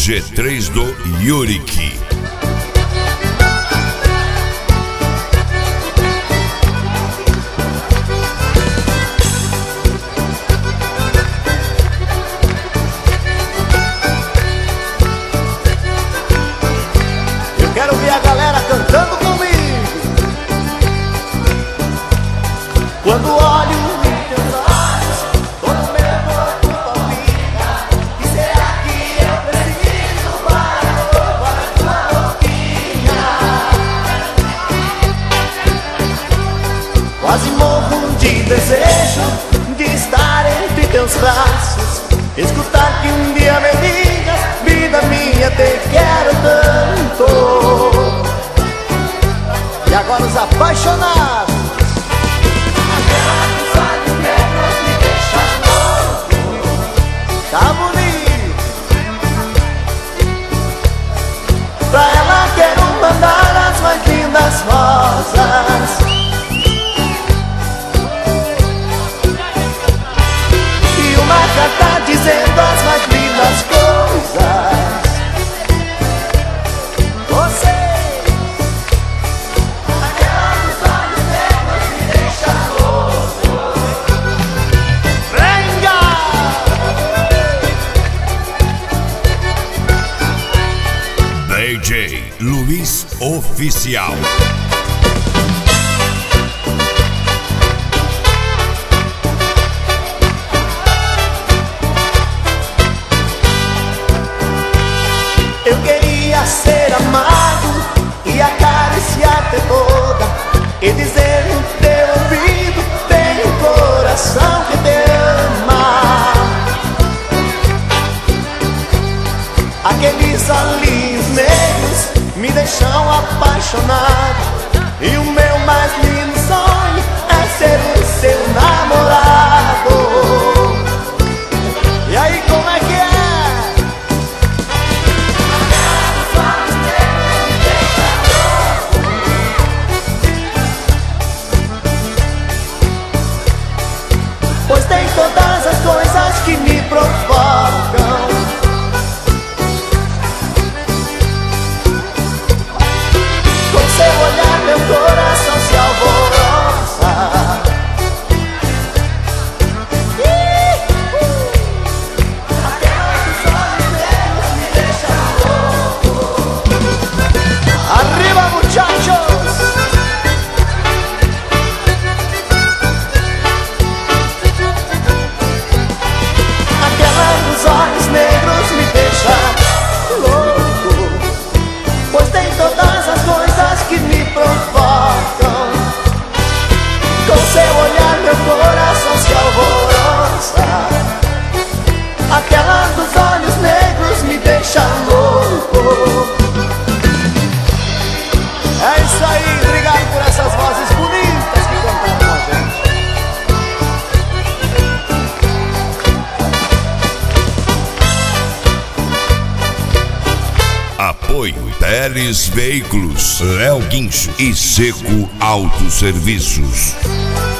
G3 do Yurik. Eu quero ver a galera cantando comigo. Quando olho em teus olhos, todo meu corpo palpita. E será que eu preciso para a tua roupinha? Quase morro de desejo de estar entre teus braços, escutar que um dia me digas: vida minha, te quero tanto. E agora os apaixonados. Tá bonito. Pra ela quero mandar as mais lindas rosas e uma carta dizendo as mais lindas coisas. Você, aquela dos olhos negros me deixa louco. Venga! DJ Luiz Oficial. Eu queria ser amado e acariciar-te toda e dizer no teu ouvido: tem um coração que te ama. Aqueles olhinhos negros me deixam apaixonado, e o meu mais lindo sonho é ser o seu namorado. E aí, como é que é? Pois tem todas as coisas que me provocam. Com seu olhar meu coração se alvoroça. Aquela dos olhos negros me deixa louco. Arriba, muchachos! Aquela dos olhos negros me deixa louco, pois tem todas as coisas que me provocam. Com seu olhar meu coração se alvoroça. Aquela dos olhos negros me deixa louco. É isso aí, obrigado por essas vozes bonitas que cantaram com a gente. Apoio Teles Veículos, Léo Guincho e Seco Autosserviços.